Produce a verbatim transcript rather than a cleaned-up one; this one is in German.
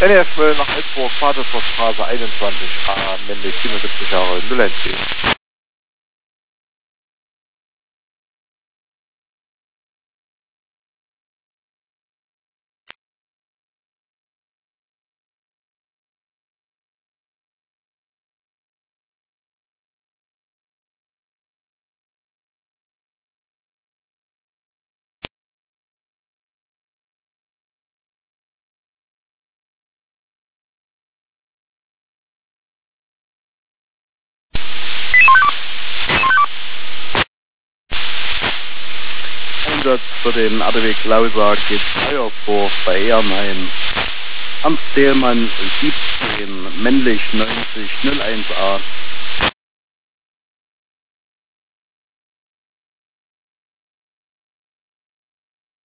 N E F nach Elsburg, Vaterstraße einundzwanzig A, männlich siebenundsiebzig Jahre, null eins zehn. Einsatz für den A D W Klauser geht Feuersdorf bei Ehrenheim. Hans Dehlmann siebzehn, männlich neunzig, null eins A.